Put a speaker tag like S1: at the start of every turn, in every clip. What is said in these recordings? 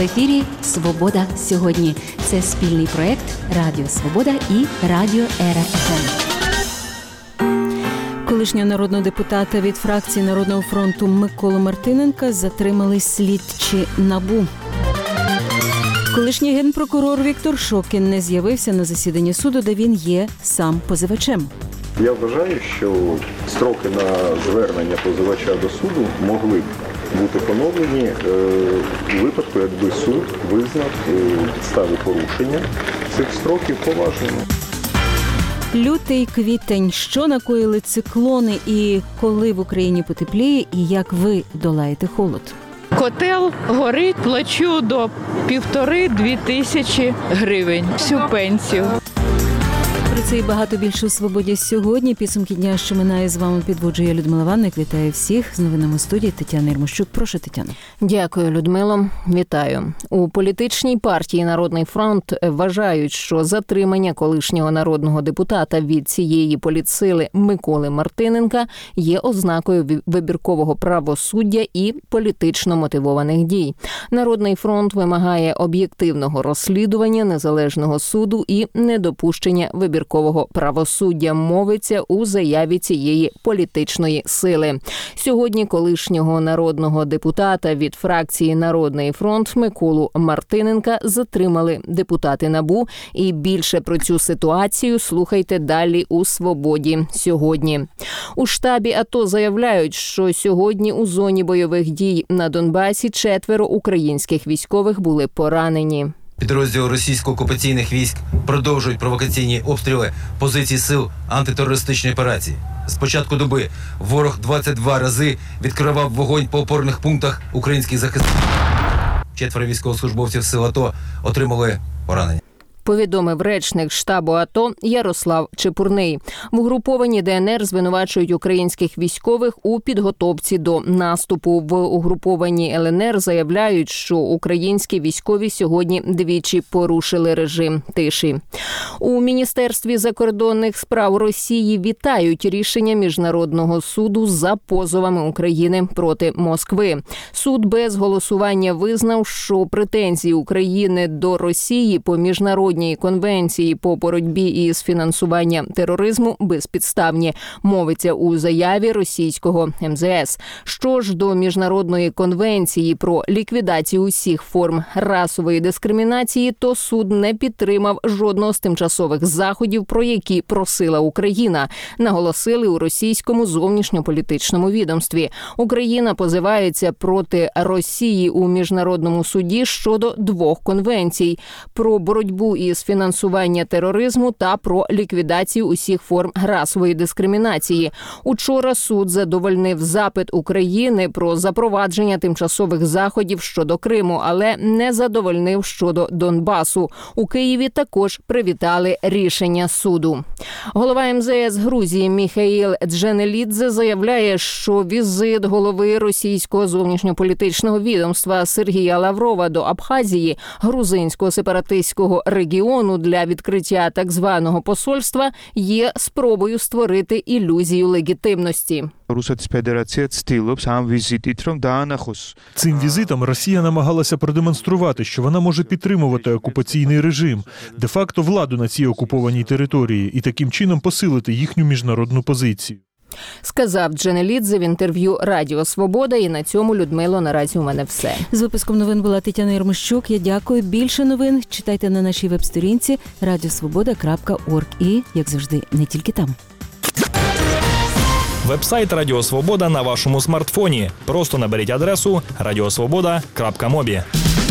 S1: ефірі «Свобода сьогодні». Це спільний проєкт Радіо Свобода і Радіо Ера ФМ. Колишнього народного депутата від фракції Народного фронту Миколу Мартиненка затримали слідчі НАБУ. Колишній генпрокурор Віктор Шокін не з'явився на засіданні суду, де він є сам позивачем.
S2: Я вважаю, що строки на звернення позивача до суду могли б бути поновлені у випадку, якби суд визнав підстави порушення цих строків поважними.
S1: Лютий, квітень. Що накоїли циклони і коли в Україні потепліє і як ви долаєте холод?
S3: Котел горить, плачу до 1,5-2 тисячі гривень всю пенсію.
S1: Про це і багато більше у «Свободі сьогодні». Підсумки дня, що минає, з вами підводжує Людмила Ванник. Вітаю всіх. З новинами студії Тетяна Єрмощук. Прошу, Тетяна.
S4: Дякую, Людмило. Вітаю. У політичній партії «Народний фронт» вважають, що затримання колишнього народного депутата від цієї політсили Миколи Мартиненка є ознакою вибіркового правосуддя і політично мотивованих дій. «Народний фронт» вимагає об'єктивного розслідування, незалежного суду і недопущення вибіркового правосуддя, мовиться у заяві цієї політичної сили. Сьогодні колишнього народного депутата від фракції «Народний фронт» Миколу Мартиненка затримали депутати НАБУ. І більше про цю ситуацію слухайте далі у «Свободі сьогодні». У штабі АТО заявляють, що сьогодні у зоні бойових дій на Донбасі 4 українських військових були поранені.
S5: Підрозділи російсько-окупаційних військ продовжують провокаційні обстріли позицій сил антитерористичної операції. З початку доби ворог 22 рази відкривав вогонь по опорних пунктах українських захисників. 4 військовослужбовців сил АТО отримали поранення.
S4: Повідомив речник штабу АТО Ярослав Чепурний. В угрупованні ДНР звинувачують українських військових у підготовці до наступу. В угрупованні ЛНР заявляють, що українські військові сьогодні двічі порушили режим тиші. У Міністерстві закордонних справ Росії вітають рішення Міжнародного суду за позовами України проти Москви. Суд без голосування визнав, що претензії України до Росії по міжнародній конвенції по боротьбі із фінансуванням тероризму безпідставні, мовиться у заяві російського МЗС. Що ж до міжнародної конвенції про ліквідацію усіх форм расової дискримінації, то суд не підтримав жодного з тимчасових заходів, про які просила Україна, наголосили у російському зовнішньополітичному відомстві. Україна позивається проти Росії у міжнародному суді щодо 2 конвенцій – про боротьбу із фінансування тероризму та про ліквідацію усіх форм расової дискримінації. Учора суд задовольнив запит України про запровадження тимчасових заходів щодо Криму, але не задовольнив щодо Донбасу. У Києві також привітали рішення суду. Голова МЗС Грузії Міхаїл Дженелідзе заявляє, що візит голови російського зовнішньополітичного відомства Сергія Лаврова до Абхазії, грузинського сепаратистського регіону, для відкриття так званого посольства є спробою створити ілюзію легітимності.
S6: Цим візитом Росія намагалася продемонструвати, що вона може підтримувати окупаційний режим, де-факто владу на цій окупованій території, і таким чином посилити їхню міжнародну позицію.
S4: Сказав Дженелідзе в інтерв'ю Радіо Свобода. І на цьому, Людмило, наразі у мене все.
S1: З випуском новин була Тетяна Єрмощук. Я дякую. Більше новин читайте на нашій веб-сторінці radiosvoboda.org. І, як завжди, не тільки там.
S7: Веб-сайт Радіо Свобода на вашому смартфоні. Просто наберіть адресу radiosvoboda.mobi.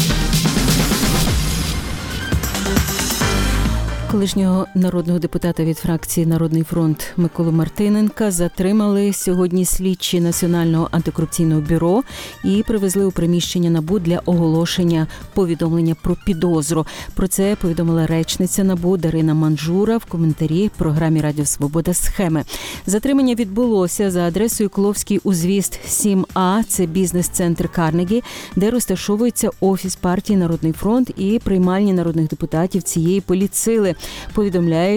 S1: Колишнього народного депутата від фракції «Народний фронт» Миколу Мартиненка затримали сьогодні слідчі Національного антикорупційного бюро і привезли у приміщення НАБУ для оголошення повідомлення про підозру. Про це повідомила речниця НАБУ Дарина Манджура в коментарі програмі «Радіо Свобода. Схеми». Затримання відбулося за адресою Кловський узвіз 7А, це бізнес-центр Карнегі, де розташовується офіс партії «Народний фронт» і приймальні народних депутатів цієї політсили. Повідомляють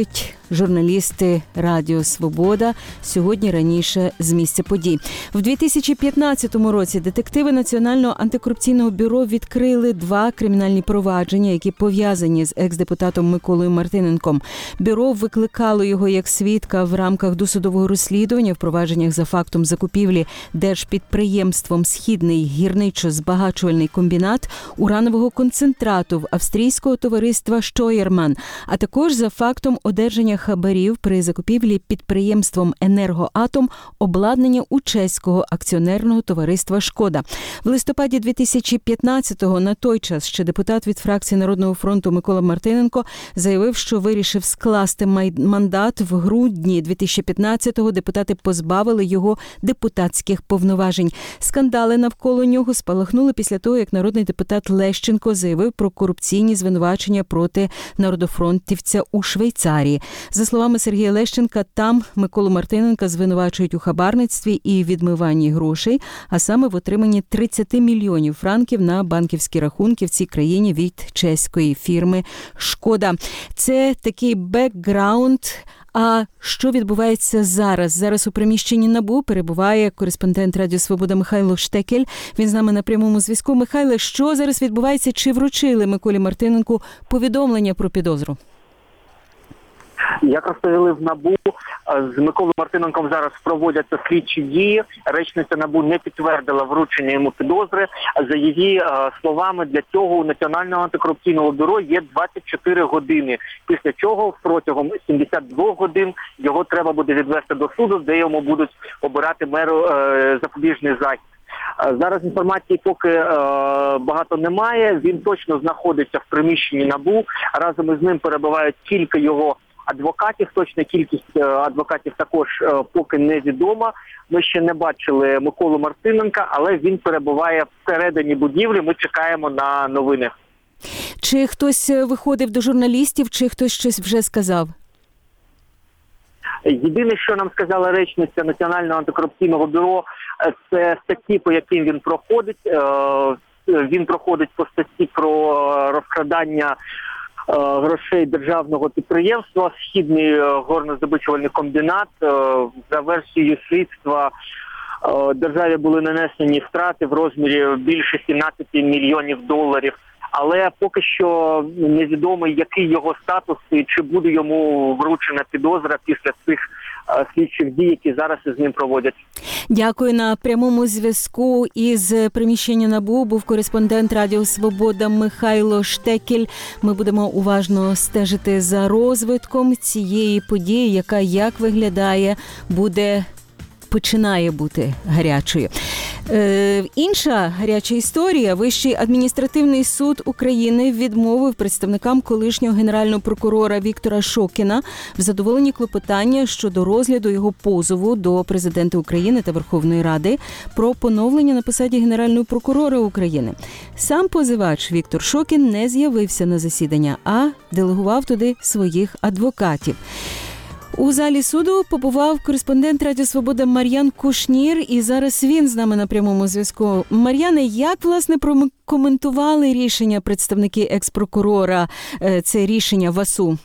S1: журналісти Радіо Свобода сьогодні раніше з місця подій. В 2015 році детективи Національного антикорупційного бюро відкрили 2 кримінальні провадження, які пов'язані з екс-депутатом Миколою Мартиненком. Бюро викликало його як свідка в рамках досудового розслідування в провадженнях за фактом закупівлі держпідприємством «Східний гірничо-збагачувальний комбінат» уранового концентрату в австрійського товариства «Штойерман», а також за фактом одержання хабарів при закупівлі підприємством «Енергоатом» обладнання у чеського акціонерного товариства «Шкода». В листопаді 2015-го на той час ще депутат від фракції Народного фронту Микола Мартиненко заявив, що вирішив скласти мандат. В грудні 2015-го депутати позбавили його депутатських повноважень. Скандали навколо нього спалахнули після того, як народний депутат Лещенко заявив про корупційні звинувачення проти народофронтівця у Швейцарії. За словами Сергія Лещенка, там Миколу Мартиненка звинувачують у хабарництві і відмиванні грошей, а саме в отриманні 30 мільйонів франків на банківські рахунки в цій країні від чеської фірми «Шкода». Це такий бекграунд. А що відбувається зараз? Зараз у приміщенні НАБУ перебуває кореспондент Радіо Свобода Михайло Штекель. Він з нами на прямому зв'язку. Михайле, що зараз відбувається? Чи вручили Миколі Мартиненку повідомлення про підозру?
S8: Як розповіли в НАБУ, з Миколою Мартиненком зараз проводяться слідчі дії. Речниця НАБУ не підтвердила вручення йому підозри. За її словами, для цього у Національного антикорупційного бюро є 24 години. Після чого протягом 72 годин його треба буде відвести до суду, де йому будуть обирати меру запобіжний захід. Зараз інформації поки багато немає. Він точно знаходиться в приміщенні НАБУ. Разом із ним перебувають кілька його адвокатів. Точна кількість адвокатів також поки невідома. Ми ще не бачили Миколу Мартиненка, але він перебуває всередині будівлі. Ми чекаємо на новини.
S1: Чи хтось виходив до журналістів, чи хтось щось вже сказав?
S8: Єдине, що нам сказала речниця Національного антикорупційного бюро, це статті, по яким він проходить. Він проходить по статті про розкрадання грошей державного підприємства «Східний горноздобичувальний комбінат». За версією слідства державі були нанесені втрати в розмірі більше 17 мільйонів доларів. Але поки що невідомо, який його статус і чи буде йому вручена підозра після цих слідчих дій, які зараз із ним проводять.
S1: Дякую. На прямому зв'язку із приміщення НАБУ був кореспондент Радіо Свобода Михайло Штекель. Ми будемо уважно стежити за розвитком цієї події, яка, як виглядає, починає бути гарячою. Інша гаряча історія. Вищий адміністративний суд України відмовив представникам колишнього генерального прокурора Віктора Шокіна в задоволенні клопотання щодо розгляду його позову до президента України та Верховної Ради про поновлення на посаді генерального прокурора України. Сам позивач Віктор Шокін не з'явився на засідання, а делегував туди своїх адвокатів. У залі суду побував кореспондент Радіо Свобода Мар'ян Кушнір, і зараз він з нами на прямому зв'язку. Мар'яне, як, власне, прокоментували рішення представники екс-прокурора, це рішення ВАСУ?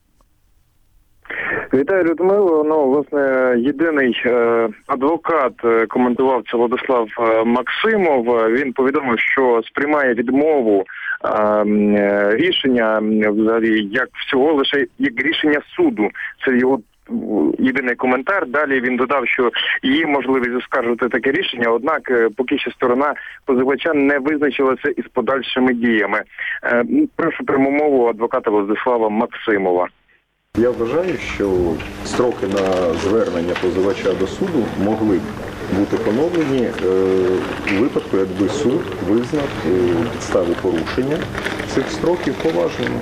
S9: Вітаю, Людмило. Власне, єдиний адвокат коментував це Владислав Максимов. Він повідомив, що сприймає відмову рішення, взагалі, як всього лише як рішення суду. Це його єдиний коментар. Далі він додав, що є можливість оскаржити таке рішення, однак поки що сторона позивача не визначилася із подальшими діями. Прошу пряму мову адвоката Владислава Максимова.
S2: Я вважаю, що строки на звернення позивача до суду могли б бути поновлені у випадку, якби суд визнав підстави порушення цих строків поважними.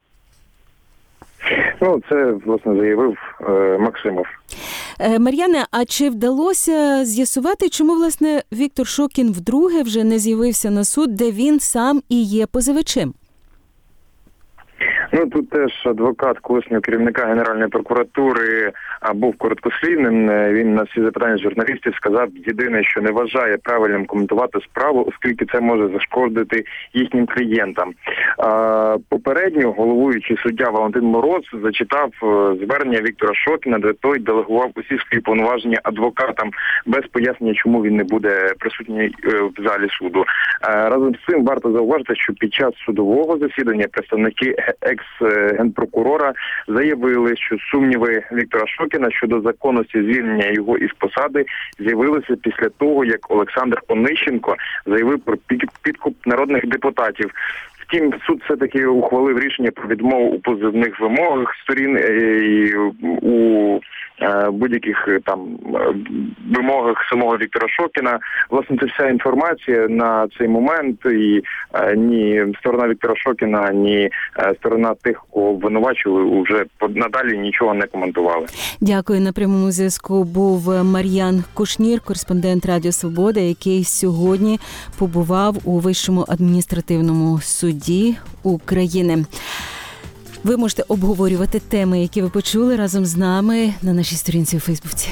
S9: Це, власне, заявив Максимов.
S1: Мар'яне, а чи вдалося з'ясувати, чому, власне, Віктор Шокін вдруге вже не з'явився на суд, де він сам і є позивачем?
S9: Ну, тут теж адвокат колишнього керівника Генеральної прокуратури був короткослівним. Він на всі запитання журналістів сказав єдине, що не вважає правильним коментувати справу, оскільки це може зашкодити їхнім клієнтам. Попередньо головуючий суддя Валентин Мороз зачитав звернення Віктора Шокіна, де той делегував усі свої повноваження адвокатам без пояснення, чому він не буде присутній в залі суду. Разом з цим варто зауважити, що під час судового засідання представники екс-генпрокурора заявили, що сумніви Віктора Шокіна щодо законності звільнення його із посади з'явилися після того, як Олександр Онищенко заявив про підкуп народних депутатів. Втім, суд все-таки ухвалив рішення про відмову у позивних вимогах сторін і у будь-яких там вимогах самого Віктора Шокіна. Власне, це вся інформація на цей момент, і ні сторона Віктора Шокіна, ні сторона тих, кого обвинувачили, вже надалі нічого не коментували.
S1: Дякую. На прямому зв'язку був Мар'ян Кушнір, кореспондент Радіо Свобода, який сьогодні побував у Вищому адміністративному суді України. Ви можете обговорювати теми, які ви почули разом з нами на нашій сторінці у Фейсбуці.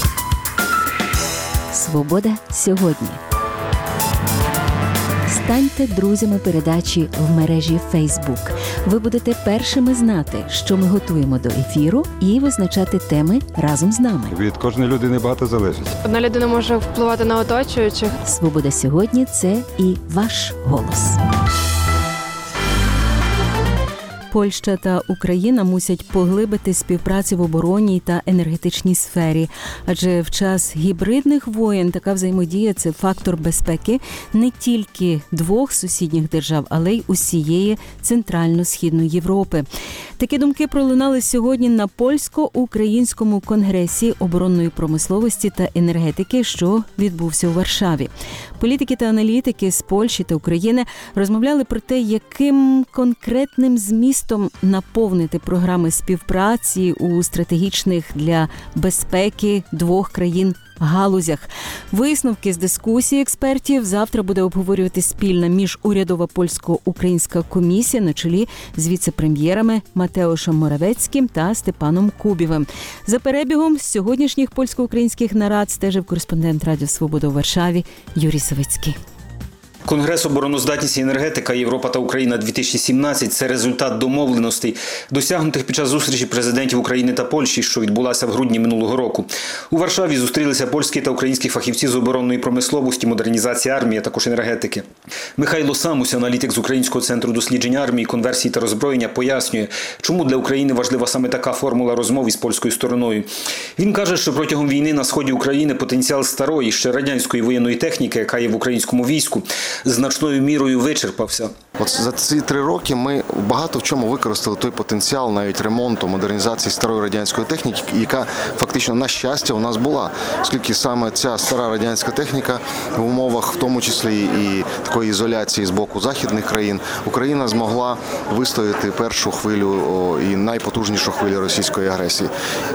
S1: Свобода сьогодні. Станьте друзями передачі в мережі Facebook. Ви будете першими знати, що ми готуємо до ефіру, і визначати теми разом з нами.
S10: Від кожної людини багато залежить.
S11: Одна людина може впливати на оточуючих.
S1: Свобода сьогодні – це і ваш голос. Польща та Україна мусять поглибити співпрацю в оборонній та енергетичній сфері. Адже в час гібридних воєн така взаємодія – це фактор безпеки не тільки двох сусідніх держав, але й усієї Центрально-Східної Європи. Такі думки пролунали сьогодні на польсько-українському конгресі оборонної промисловості та енергетики, що відбувся у Варшаві. Політики та аналітики з Польщі та України розмовляли про те, яким конкретним змістом наповнити програми співпраці у стратегічних для безпеки двох країн галузях. Висновки з дискусії експертів завтра буде обговорювати спільна міжурядова польсько-українська комісія на чолі з віце-прем'єрами Матеушем Моравецьким та Степаном Кубівим. За перебігом сьогоднішніх польсько-українських нарад стежив кореспондент Радіо Свобода у Варшаві Юрій Савицький.
S12: Конгрес «Обороноздатність і енергетика. Європа та Україна-2017» – це результат домовленостей, досягнутих під час зустрічі президентів України та Польщі, що відбулася в грудні минулого року. У Варшаві зустрілися польські та українські фахівці з оборонної промисловості, модернізації армії, а також енергетики. Михайло Самусь, аналітик з Українського центру досліджень армії, конверсії та роззброєння, пояснює, чому для України важлива саме така формула розмов із польською стороною. Він каже, що протягом війни на сході України потенціал старої, ще радянської воєнної техніки, яка є в українському війську, значною мірою вичерпався.
S13: От за ці 3 роки ми багато в чому використали той потенціал навіть ремонту, модернізації старої радянської техніки, яка фактично, на щастя, у нас була. Оскільки саме ця стара радянська техніка в умовах, в тому числі і такої ізоляції з боку західних країн, Україна змогла вистояти першу хвилю і найпотужнішу хвилю російської агресії.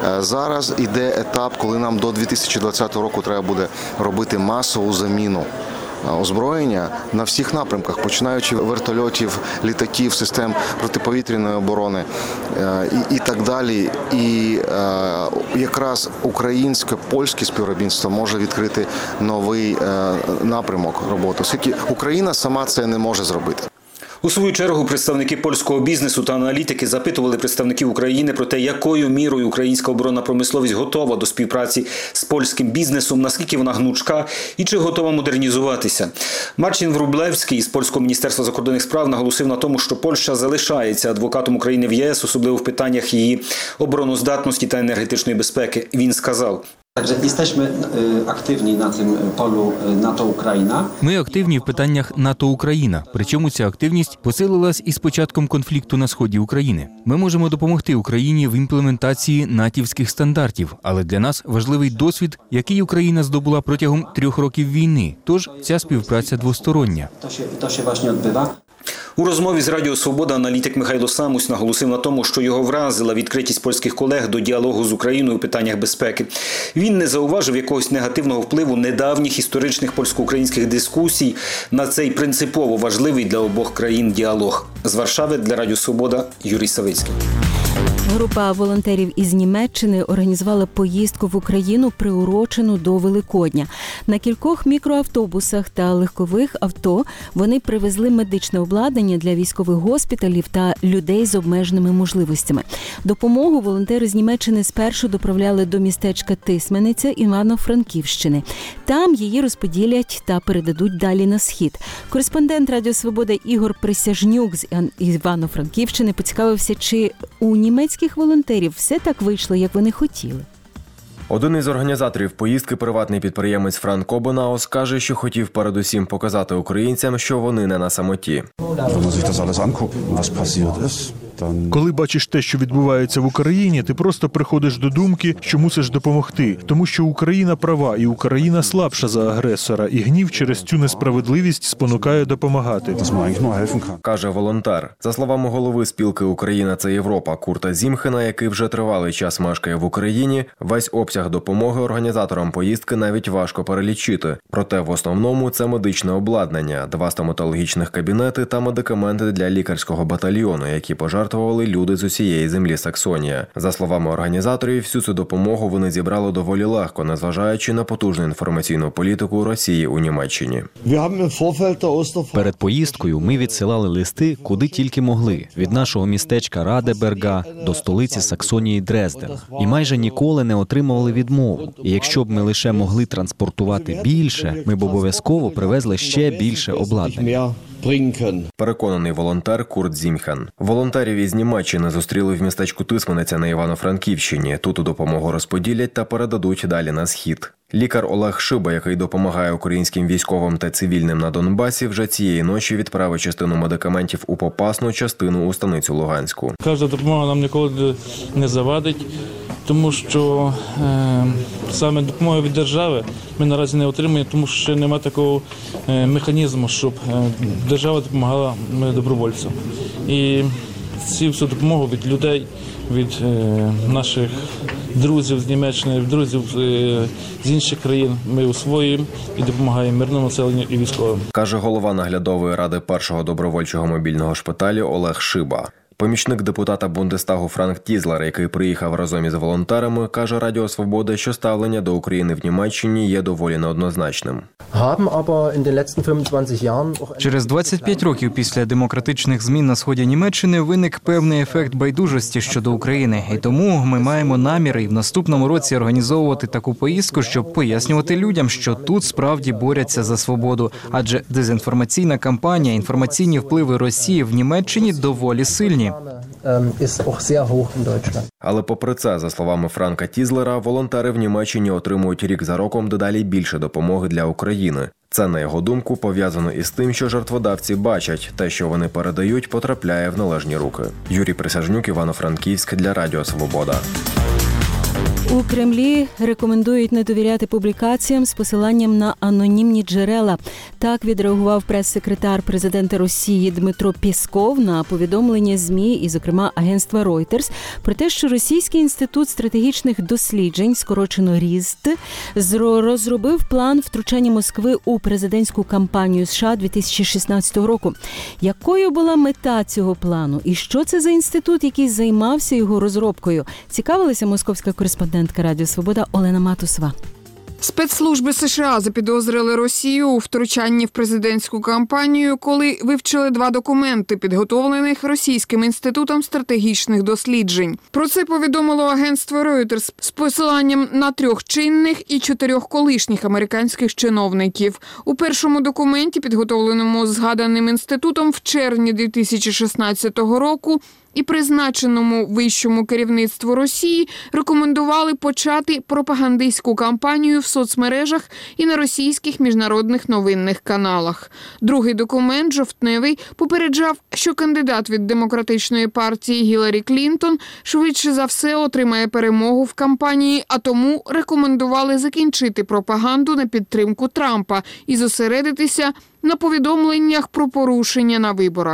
S13: Зараз іде етап, коли нам до 2020 року треба буде робити масову заміну озброєння на всіх напрямках, починаючи вертольотів, літаків, систем протиповітряної оборони і так далі. І якраз українсько-польське співробітництво може відкрити новий напрямок роботи, оскільки Україна сама це не може зробити.
S12: У свою чергу представники польського бізнесу та аналітики запитували представників України про те, якою мірою українська оборонна промисловість готова до співпраці з польським бізнесом, наскільки вона гнучка і чи готова модернізуватися. Марчин Врублевський із Польського міністерства закордонних справ наголосив на тому, що Польща залишається адвокатом України в ЄС, особливо в питаннях її обороноздатності та енергетичної безпеки. Він сказав:
S14: Także jesteśmy aktywni na tym polu NATO-Ukraina.
S15: Ми активні в питаннях НАТО-Україна. Причому ця активність посилилась із початком конфлікту на сході України. Ми можемо допомогти Україні в імплементації натівських стандартів, але для нас важливий досвід, який Україна здобула протягом 3 років війни. Тож ця співпраця двостороння.
S14: To się właśnie odbywa.
S12: У розмові з Радіо Свобода аналітик Михайло Самусь наголосив на тому, що його вразила відкритість польських колег до діалогу з Україною у питаннях безпеки. Він не зауважив якогось негативного впливу недавніх історичних польсько-українських дискусій на цей принципово важливий для обох країн діалог. З Варшави для Радіо Свобода Юрій Савицький.
S1: Група волонтерів із Німеччини організувала поїздку в Україну, приурочену до Великодня. На кількох мікроавтобусах та легкових авто вони привезли медичне обладнання для військових госпіталів та людей з обмеженими можливостями. Допомогу волонтери з Німеччини спершу доправляли до містечка Тисмениця Івано-Франківщини. Там її розподілять та передадуть далі на схід. Кореспондент Радіо Свобода Ігор Присяжнюк з Івано-Франківщини поцікавився, чи у німецьких волонтерів все так вийшло, як вони хотіли.
S16: Один із організаторів поїздки, приватний підприємець Франк Обенаус, каже, що хотів передусім показати українцям, що вони не на самоті.
S6: Коли бачиш те, що відбувається в Україні, ти просто приходиш до думки, що мусиш допомогти. Тому що Україна права, і Україна слабша за агресора, і гнів через цю несправедливість спонукає допомагати.
S16: Каже волонтер. За словами голови спілки «Україна – це Європа» Курта Зімхена, який вже тривалий час мешкає в Україні, весь обсяг допомоги організаторам поїздки навіть важко перелічити. Проте в основному це медичне обладнання, 2 стоматологічних кабінети та медикаменти для лікарського батальйону, які пожертвували люди з усієї землі Саксонія. За словами організаторів, всю цю допомогу вони зібрали доволі легко, незважаючи на потужну інформаційну політику Росії у Німеччині.
S17: Перед поїздкою ми відсилали листи, куди тільки могли. Від нашого містечка Радеберга до столиці Саксонії Дрезден. І майже ніколи не отримували відмову. І якщо б ми лише могли транспортувати більше, ми б обов'язково привезли ще більше обладнання.
S16: Переконаний волонтер Курт Зімхен. Волонтерів із Німеччини зустріли в містечку Тисмениця на Івано-Франківщині. Тут допомогу розподілять та передадуть далі на схід. Лікар Олег Шиба, який допомагає українським військовим та цивільним на Донбасі, вже цієї ночі відправив частину медикаментів у Попасну, частину у станицю Луганську.
S18: Кожна допомога нам ніколи не завадить, тому що саме допомога від держави ми наразі не отримуємо, тому що ще немає такого механізму, щоб держава допомагала добровольцям. І цю всю допомогу від людей, від наших друзів з Німеччини, друзів з інших країн ми усвоюємо і допомагаємо мирному населенню і військовим.
S16: Каже голова наглядової ради першого добровольчого мобільного шпиталю Олег Шиба. Помічник депутата Бундестагу Франк Тізлер, який приїхав разом із волонтерами, каже Радіо Свобода, що ставлення до України в Німеччині є доволі неоднозначним.
S19: Через 25 років після демократичних змін на сході Німеччини виник певний ефект байдужості щодо України. І тому ми маємо наміри і в наступному році організовувати таку поїздку, щоб пояснювати людям, що тут справді борються за свободу. Адже дезінформаційна кампанія, інформаційні впливи Росії в Німеччині доволі сильні.
S16: Але попри це, за словами Франка Тізлера, волонтери в Німеччині отримують рік за роком дедалі більше допомоги для України. Це, на його думку, пов'язано із тим, що жертводавці бачать, те, що вони передають, потрапляє в належні руки. Юрій Присяжнюк, Івано-Франківськ для Радіо Свобода.
S1: У Кремлі рекомендують не довіряти публікаціям з посиланням на анонімні джерела. Так відреагував прес-секретар президента Росії Дмитро Пєсков на повідомлення ЗМІ і, зокрема, агентства Reuters про те, що Російський інститут стратегічних досліджень, скорочено РІЗТ, розробив план втручання Москви у президентську кампанію США 2016 року. Якою була мета цього плану? І що це за інститут, який займався його розробкою? Цікавилася московська кореспондентка Радіо Свобода Олена Матусова.
S20: Спецслужби США запідозрили Росію у втручанні в президентську кампанію, коли вивчили 2 документи, підготовлених Російським інститутом стратегічних досліджень. Про це повідомило агентство Reuters з посиланням на 3 чинних і 4 колишніх американських чиновників. У першому документі, підготовленому згаданим інститутом в червні 2016 року, і призначеному вищому керівництву Росії рекомендували почати пропагандистську кампанію в соцмережах і на російських міжнародних новинних каналах. Другий документ, жовтневий, попереджав, що кандидат від Демократичної партії Гіларі Клінтон швидше за все отримає перемогу в кампанії, а тому рекомендували закінчити пропаганду на підтримку Трампа і зосередитися на повідомленнях про порушення на виборах.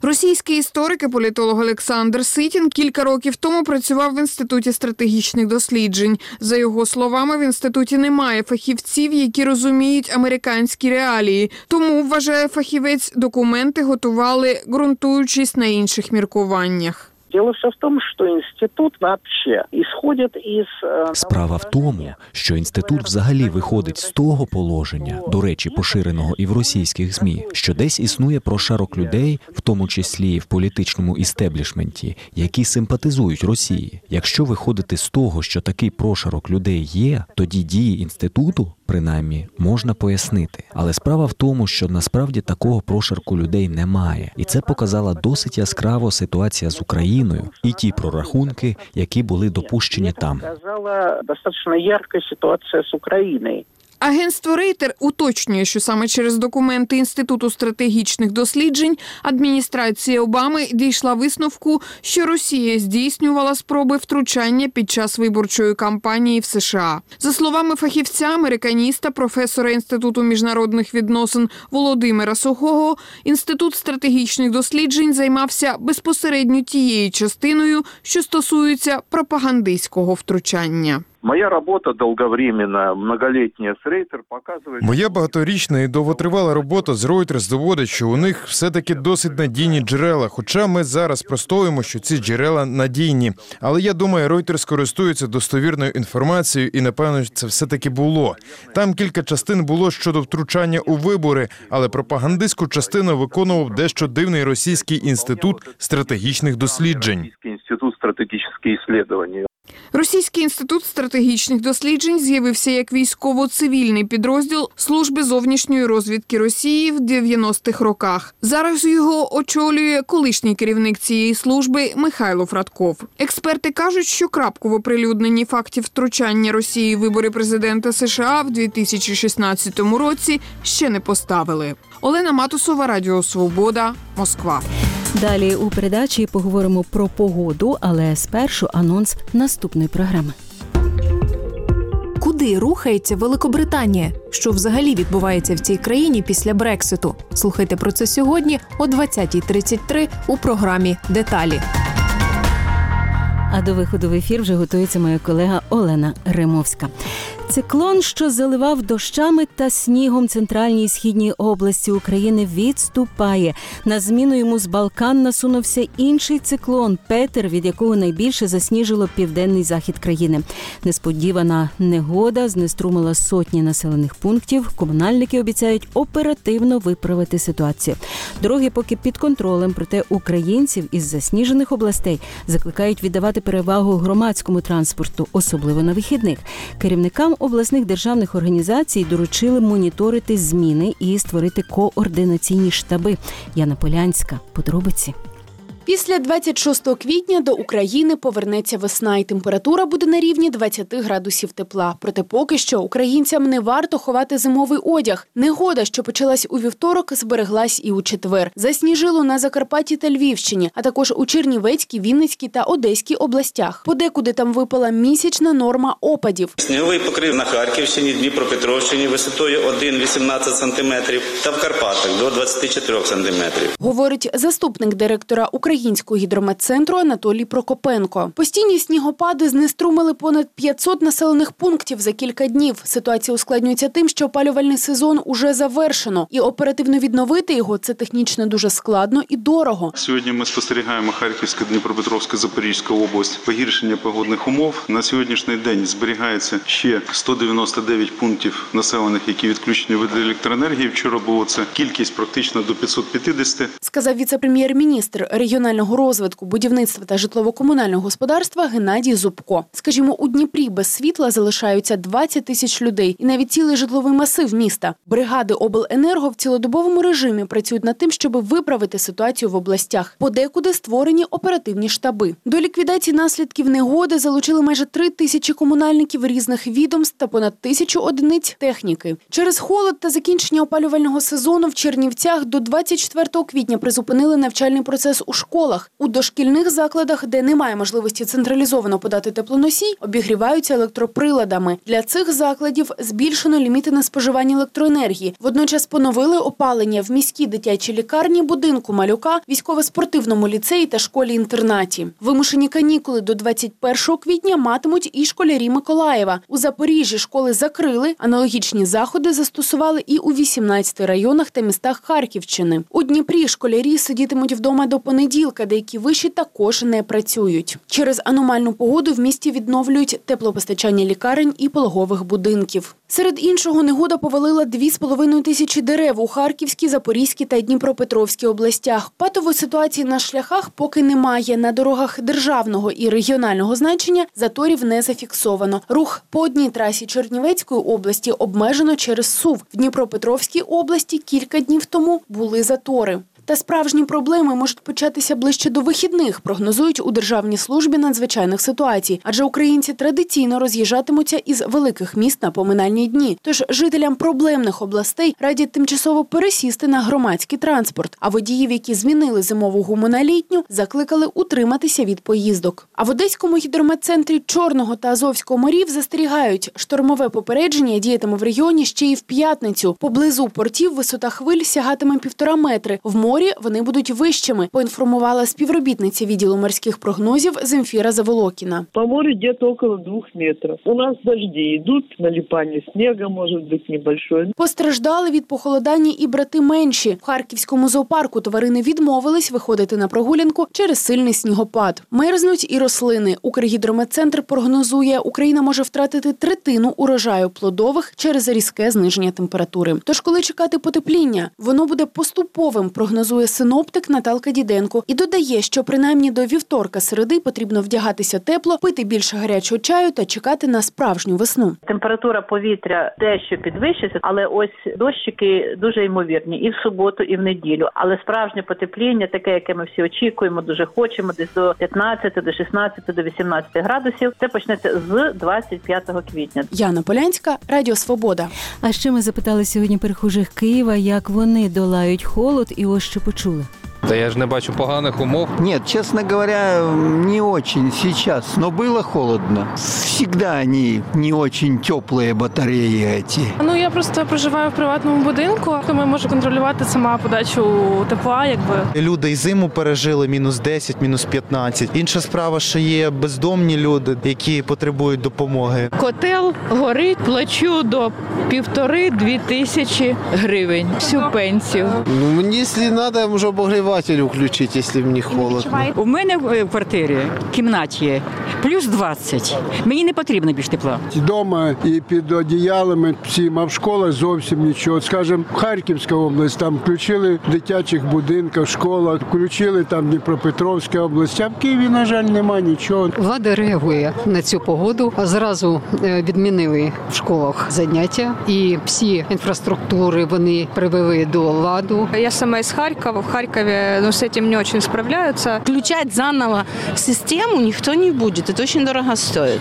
S20: Російський історик і політолог Олександр Ситін кілька років тому працював в Інституті стратегічних досліджень. За його словами, в інституті немає фахівців, які розуміють американські реалії. Тому, вважає фахівець, документи готували, ґрунтуючись на інших міркуваннях.
S21: Дело все в том, что институт вообще исходит из...
S17: Справа в тому, що інститут взагалі виходить з того положення, до речі, поширеного і в російських ЗМІ, що десь існує прошарок людей, в тому числі і в політичному істеблішменті, які симпатизують Росії. Якщо виходити з того, що такий прошарок людей є, тоді дії інституту, принаймні, можна пояснити. Але справа в тому, що насправді такого прошарку людей немає. І це показала досить яскраво ситуація з Україною і ті прорахунки, які були допущені там.
S21: Показала достатньо ярка ситуація з Україною.
S20: Агентство Рейтер уточнює, що саме через документи Інституту стратегічних досліджень адміністрація Обами дійшла висновку, що Росія здійснювала спроби втручання під час виборчої кампанії в США. За словами фахівця, американіста, професора Інституту міжнародних відносин Володимира Сухого, Інститут стратегічних досліджень займався безпосередньо тією частиною, що стосується пропагандистського втручання.
S22: Моя робота довговременна, многолітня з Рейтер показує...
S23: Моя багаторічна і довготривала робота з Reuters доводить, що у них все-таки досить надійні джерела, хоча ми зараз простоюємо, що ці джерела надійні. Але я думаю, Reuters користується достовірною інформацією і, напевно, це все-таки було. Там кілька частин було щодо втручання у вибори, але пропагандистську частину виконував дещо дивний російський інститут стратегічних досліджень.
S22: Інститут стратегічних досліджень.
S20: Російський інститут стратегічних досліджень з'явився як військово-цивільний підрозділ Служби зовнішньої розвідки Росії в 90-х роках. Зараз його очолює колишній керівник цієї служби Михайло Фрадков. Експерти кажуть, що крапку в оприлюдненні фактів втручання Росії в вибори президента США в 2016 році ще не поставили. Олена Матусова, Радіо Свобода, Москва.
S1: Далі у передачі поговоримо про погоду, але спершу анонс наступної програми.
S24: Куди рухається Великобританія? Що взагалі відбувається в цій країні після Брекситу? Слухайте про це сьогодні о 20:33 у програмі «Деталі».
S1: А до виходу в ефір вже готується моя колега Олена Римовська. Циклон, що заливав дощами та снігом центральній і східній області України, відступає. На зміну йому з Балкан насунувся інший циклон – Петер, від якого найбільше засніжило південний захід країни. Несподівана негода знеструмила сотні населених пунктів. Комунальники обіцяють оперативно виправити ситуацію. Дороги поки під контролем, проте українців із засніжених областей закликають віддавати перевагу громадському транспорту, особливо на вихідних. Керівникам обласних державних організацій доручили моніторити зміни і створити координаційні штаби. Яна Полянська. Подробиці.
S25: Після 26 квітня до України повернеться весна, і температура буде на рівні 20 градусів тепла. Проте поки що українцям не варто ховати зимовий одяг. Негода, що почалась у вівторок, збереглась і у четвер. Засніжило на Закарпатті та Львівщині, а також у Чернівецькій, Вінницькій та Одеській областях. Подекуди там випала місячна норма опадів.
S26: Сніговий покрив на Харківщині, Дніпропетровщині висотою 1,18 см та в Карпатах до 24 см.
S25: Говорить заступник директора Українського гідрометцентру Анатолій Прокопенко. Постійні снігопади знеструмили понад 500 населених пунктів за кілька днів. Ситуація ускладнюється тим, що опалювальний сезон уже завершено. І оперативно відновити його – це технічно дуже складно і дорого.
S27: Сьогодні ми спостерігаємо Харківська, Дніпропетровська, Запорізька область. Погіршення погодних умов. На сьогоднішній день зберігається ще 199 пунктів населених, які відключені від електроенергії. Вчора було це кількість практично до 550.
S25: Сказав віце-прем'єр-міністр регіонального розвитку, будівництва та житлово-комунального господарства Геннадій Зубко. Скажімо, у Дніпрі без світла залишаються 20 тисяч людей і навіть цілий житловий масив міста. Бригади обленерго в цілодобовому режимі працюють над тим, щоб виправити ситуацію в областях. Подекуди створені оперативні штаби. До ліквідації наслідків негоди залучили майже 3 тисячі комунальників різних відомств та понад 1000 одиниць техніки. Через холод та закінчення опалювального сезону в Чернівцях до 24 квітня призупинили навчальний процес у школі. школах. У дошкільних закладах, де немає можливості централізовано подати теплоносій, обігріваються електроприладами. Для цих закладів збільшено ліміти на споживання електроенергії. Водночас поновили опалення в міській дитячій лікарні, будинку малюка, військово-спортивному ліцеї та школі-інтернаті. Вимушені канікули до 21 квітня матимуть і школярі Миколаєва. У Запоріжжі школи закрили, аналогічні заходи застосували і у 18 районах та містах Харківщини. У Дніпрі школярі сидітимуть вдома до понеділка, деякі виші також не працюють. Через аномальну погоду в місті відновлюють теплопостачання лікарень і пологових будинків. Серед іншого, негода повалила 2,5 тисячі дерев у Харківській, Запорізькій та Дніпропетровській областях. Патової ситуації на шляхах поки немає. На дорогах державного і регіонального значення заторів не зафіксовано. Рух по одній трасі Чернівецької області обмежено через СУВ. В Дніпропетровській області кілька днів тому були затори. Та справжні проблеми можуть початися ближче до вихідних, прогнозують у Державній службі надзвичайних ситуацій. Адже українці традиційно роз'їжджатимуться із великих міст на поминальні дні. Тож жителям проблемних областей радять тимчасово пересісти на громадський транспорт. А водіїв, які змінили зимову гуму на літню, закликали утриматися від поїздок. А в Одеському гідрометцентрі Чорного та Азовського морів застерігають, штормове попередження діятиме в регіоні ще й в п'ятницю. Поблизу портів висота хвиль сягатиме 1,5 метри. В морі вони будуть вищими, поінформувала співробітниця відділу морських прогнозів Земфіра Заволокіна.
S2: По морю где-то около 2 метров. У нас дожди идут, налипание снега может быть небольшое.
S25: Постраждали від похолодання і брати менші. В Харківському зоопарку тварини відмовились виходити на прогулянку через сильний снігопад. Мерзнуть і рослини. Укргідрометцентр прогнозує, Україна може втратити третину урожаю плодових через різке зниження температури. Тож коли чекати потепління? Воно буде поступовим, прогнозує синоптик Наталка Діденко. І додає, що принаймні до вівторка-середи потрібно вдягатися тепло, пити більше гарячого чаю та чекати на справжню весну.
S3: Температура повітря дещо підвищиться, але ось дощики дуже ймовірні і в суботу, і в неділю. Але справжнє потепління, таке, яке ми всі очікуємо, дуже хочемо, десь до 15, до 16, до 18 градусів, це почнеться з 25 квітня.
S25: Яна Полянська, Радіо Свобода.
S1: А ще ми запитали сьогодні перехожих Києва, як вони долають холод, і ось що почули.
S4: Да я ж не бачу поганих умов.
S5: Нет, честно говоря, не очень сейчас, но было холодно. Всегда они не очень теплые батареи эти.
S11: Я просто проживаю в приватному будинку, тому можу контролювати сама подачу тепла, якби.
S7: Люди і зиму пережили -10, -15. Інша справа, що є бездомні люди, які потребують допомоги.
S8: Котел горить, плачу до 1,5-2 тисячі гривень всю пенсію.
S7: Мені, якщо треба, можу обогрівати. Включити, якщо мені холодно.
S8: У мене в квартирі, в кімнаті є, плюс 20. Мені не потрібно більше тепла.
S9: Дома і під одіялами всім, а в школах зовсім нічого. Скажімо, Харківська область, там включили в дитячих будинках, школах, включили там Дніпропетровська область, а в Києві, на жаль, нема нічого.
S28: Влада реагує на цю погоду, а зразу відмінили в школах заняття і всі інфраструктури вони привели до ладу.
S11: Я сама із Харкова, в Харкові с этим не очень справляются.
S29: Включать заново систему никто не будет. Это очень дорого стоит.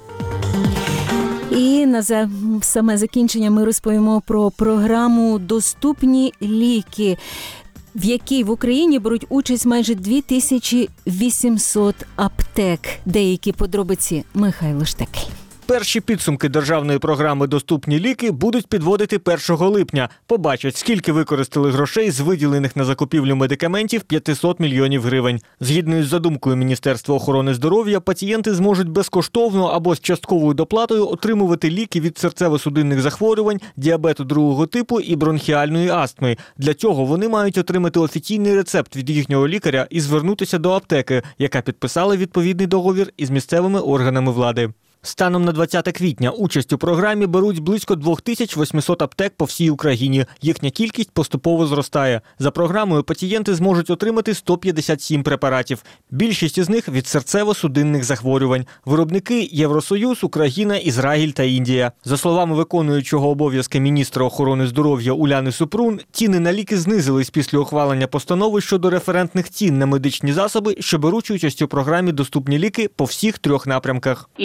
S1: І на саме закінчення ми розповімо про програму «Доступні ліки», в якій в Україні беруть участь майже 2800 аптек. Деякі подробиці Михайло Штекель.
S30: Перші підсумки державної програми «Доступні ліки» будуть підводити 1 липня. Побачать, скільки використали грошей з виділених на закупівлю медикаментів 500 мільйонів гривень. Згідно із задумкою Міністерства охорони здоров'я, пацієнти зможуть безкоштовно або з частковою доплатою отримувати ліки від серцево-судинних захворювань, діабету другого типу і бронхіальної астми. Для цього вони мають отримати офіційний рецепт від їхнього лікаря і звернутися до аптеки, яка підписала відповідний договір із місцевими органами влади. Станом на 20 квітня участь у програмі беруть близько 2800 аптек по всій Україні. Їхня кількість поступово зростає. За програмою пацієнти зможуть отримати 157 препаратів. Більшість із них від серцево-судинних захворювань. Виробники – Євросоюз, Україна, Ізраїль та Індія. За словами виконуючого обов'язки міністра охорони здоров'я Уляни Супрун, ціни на ліки знизились після ухвалення постанови щодо референтних цін на медичні засоби, що беруть участь у програмі «Доступні ліки» по всіх 3 напрямках.
S31: І ці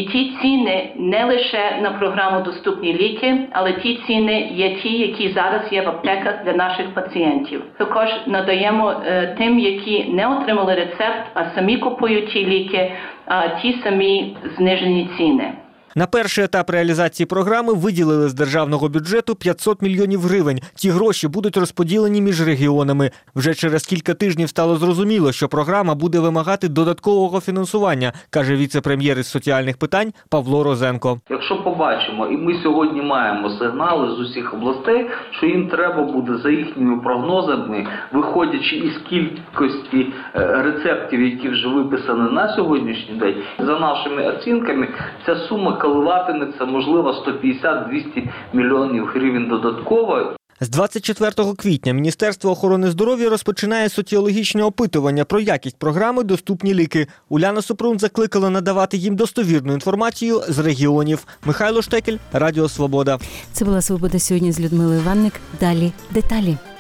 S3: ціни не лише на програму «Доступні ліки», але ті ціни є ті, які зараз є в аптеках для наших пацієнтів. Також надаємо тим, які не отримали рецепт, а самі купують ті ліки, ті самі знижені ціни.
S30: На перший етап реалізації програми виділили з державного бюджету 500 мільйонів гривень. Ті гроші будуть розподілені між регіонами. Вже через кілька тижнів стало зрозуміло, що програма буде вимагати додаткового фінансування, каже віце-прем'єр із соціальних питань Павло Розенко.
S6: Якщо побачимо, і ми сьогодні маємо сигнали з усіх областей, що їм треба буде за їхніми прогнозами, виходячи із кількості рецептів, які вже виписані на сьогоднішній день, за нашими оцінками, ця сума коливатиметься, можливо, 150-200 мільйонів гривень додатково.
S30: З 24 квітня Міністерство охорони здоров'я розпочинає соціологічне опитування про якість програми «Доступні ліки». Уляна Супрун закликала надавати їм достовірну інформацію з регіонів. Михайло Штекель, Радіо Свобода.
S1: Це була «Свобода» сьогодні з Людмилою Іванник. Далі деталі.